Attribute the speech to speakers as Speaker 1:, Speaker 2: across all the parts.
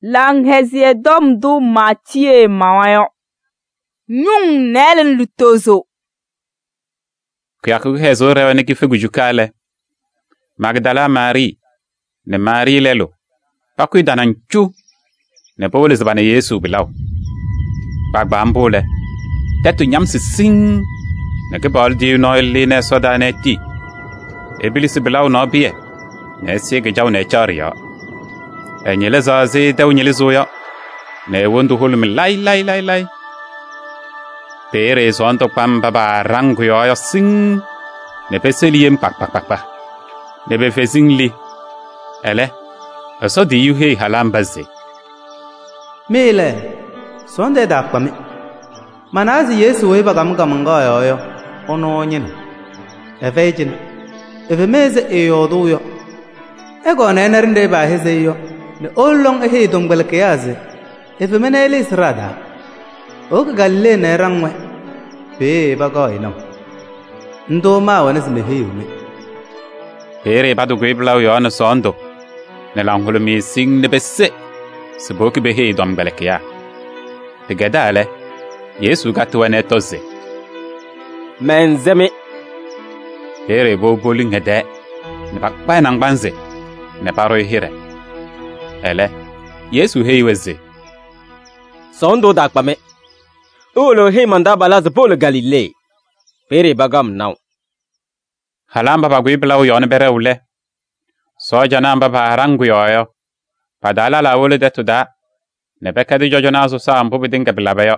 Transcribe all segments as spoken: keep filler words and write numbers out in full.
Speaker 1: lang hezie dom du matie mawayo. Nyung nelen lutozo.
Speaker 2: Kuyaku hezo rewa neki fegu jukale. Magdala Mari. Ne Mari lelo. Pakui danan chu. Ne powole zabane Yesu bilaw. Bagba ambole. Tetu nyam si sing. Ne ke bal di no li ne soda ne ti. Ebilisi bilaw no biye. Ne siege jaw ne charia. E nyele zaze daw nyele zoya. Ne wondu hulum lai lai lai lai. Pere zonto pam baba rangu yo sing. Ne peseliem pak pak pak pak. Ne be fesing li. Ele. Aso di yu hei halam bazze.
Speaker 3: Mele. Sonde da kwame. Manazi Yesu we bagam gamanga yo yo. Ono nyin. Evejin. Eve meze e yo do yo. Ego na enerinde ba heze yo. Ne olong e hei dongbel keyaze. Eve menele israda. Og galle ne rangwe. Be baga ino. Ndo ma wanes me hei me.
Speaker 2: Pere badu gweblaw yo na sondo. Ne langhulu mi sing ne besse. Seboki be hei dongbel keya. Tegedale. Yesu gatuwa ne toze.
Speaker 4: Menzeme.
Speaker 2: Pere bo boling hede. Ne bakpa nang banze. Ne paro hire. Ele. Yesu hei weze.
Speaker 4: Sondo dakpame. Ulo hei manda balaz bol Galilei. Pere bagam now.
Speaker 2: Halamba bagwi blau yon bere ule. So janamba ba harangu yoyo. Padala la ule detu da. Nebeka di jojo nazo sa ambu bidinga bilabayo.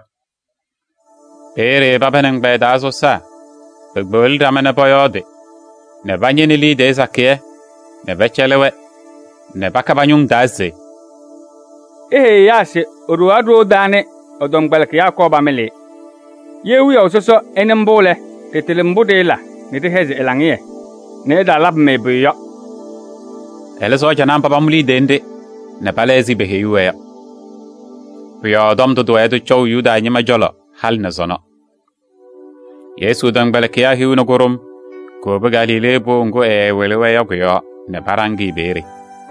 Speaker 2: Pere babanang beda azo sa. Bigbul ramana boyode. Nebanye nili de zakie. Nebechelewe. Nebaka banyung daze.
Speaker 5: Eh yase oruadro dane odong balke yakoba mele. Yewi ososo enembole tetelembudela ne te heze elangie. Ne da lab me buyo.
Speaker 2: Ele so janam papa muli dende. Ne palezi beheyuwe. Buyo dom do do edu chow yuda nyima jolo hal na zono. Yesu dong balke ya hiu no gorum. Ko be Galile bo ngo e welewe yo yo ne parangi beri.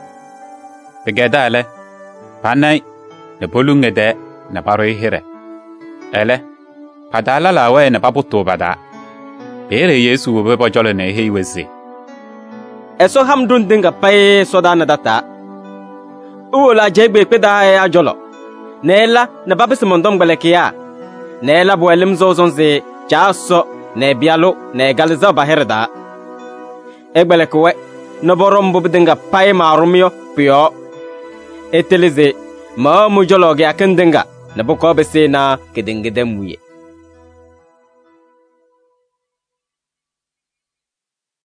Speaker 2: Begedale. Panai, ne bolunge de, ne paro hire. Ele, padala la we ne paputo bada. Pere Yesu ube bojole ne hei wezi.
Speaker 4: Eso hamdun dinga paye soda na data. Uola jegbe peda ya jolo. Nela ne babisi mondom galekia. Nela bo elim zozonze, chaso, ne bialo, ne galiza baherda. Egbelekwe, ne borombo dinga paye marumio, pio. Etelize ma mujologe akendenga na boko bese na kedengede muye.